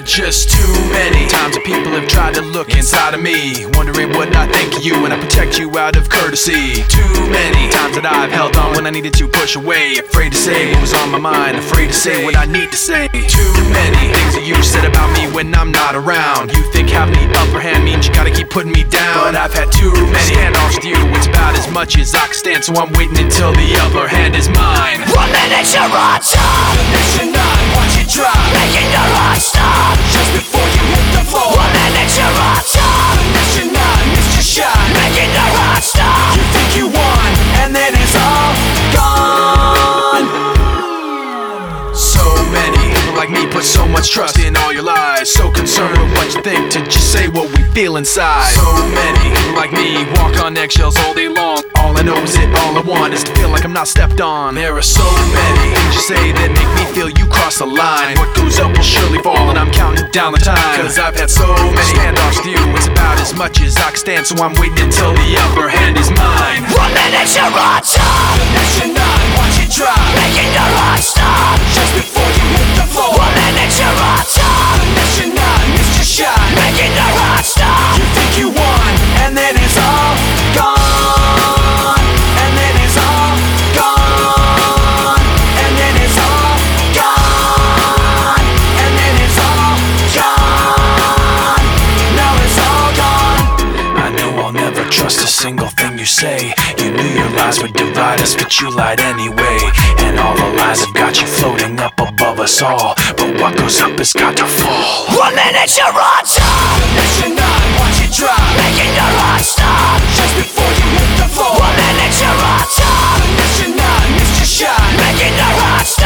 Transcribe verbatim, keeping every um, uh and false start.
just too many times that people have tried to look inside of me, wondering what I think of you and I protect you out of courtesy. Too many times that I've held on when I needed to push away, afraid to say what was on my mind, afraid to say what I need to say. Too many things that you said about me when I'm not around. You think having the upper hand means you gotta keep putting me down, but I've had too many standoffs with you. It's about as much as I can stand, so I'm waiting until the upper hand is mine. One minute you're on top, next you're not, watch it drop, making the heart stop just before you hit the floor. One minute you're on top, next you're not, missed your shot, making the heart stop. You think you won, and then it's all gone. So many people like me put so much trust in all your lies, so concerned with what you think to just say what we feel inside. So many people like me walk on eggshells all day long. All I know is it, all I want is to feel like I'm not stepped on. There are so many things you say that make me feel you cross the line. What goes up will surely fall, and I'm counting down the time, cause I've had so many standoffs with you. It's about as much as I can stand, so I'm waiting until the upper hand is mine. One minute you're on top, next you're not, watch it drop, making the heart stop just before you hit the floor. One minute you're on top, next you're not, missed your shot, making the heart stop. You think you won, and then it's all gone. And then it's all gone. And then it's all gone. And then it's all gone. Now it's all gone. I know I'll never trust a single thing you say. You knew your lies would divide us, but you lied anyway. And all the lies have got you floating up above us all, but what goes up has got to fall. One minute you're on top, next you're not, watch it drop, making the heart stop just before you hit the floor. One minute you're on top, next you're not, missed your shot, making the heart stop.